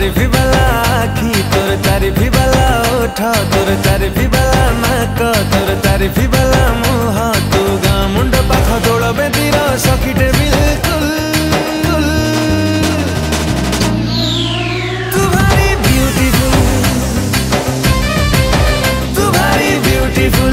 तारीफी वाला आखी तोर तारीफी वाला ओठ तोर तारीफी वाला नाक तोर तारीफी वाला मुह तू गाँ मुंड पाख दोड़ बेदीर सखीटे बिल्कुल तू भारी ब्यूटीफुल तू भारी ब्यूटीफुल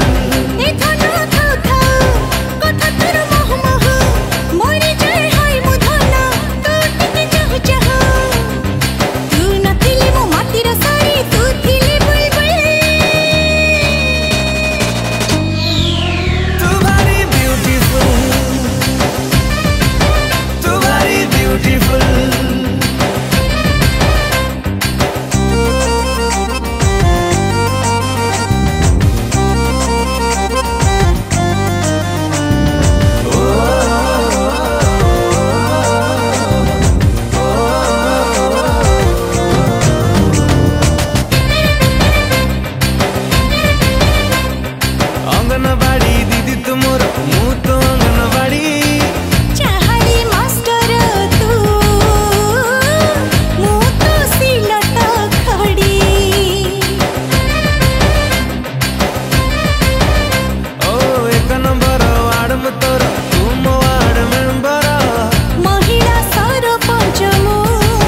अंगनवाड़ी दीदी तुमर मु तो अंगनवाड़ी चाहली मास्टर तू मु तो सिलट खड़ी ओ एक नंबर वार्ड में तोर तुम वार्ड मेंबर महिला सरपंच मु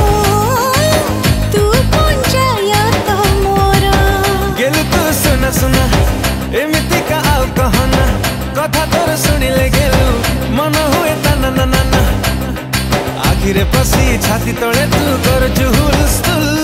तू पंचायत मोर गेलु तू सुना सुना एमिति का आउ कहना कथा तोर सुनिले गेलु मन हुए तना ना ना आखिरे पसी छाती तले तू कर जुहुल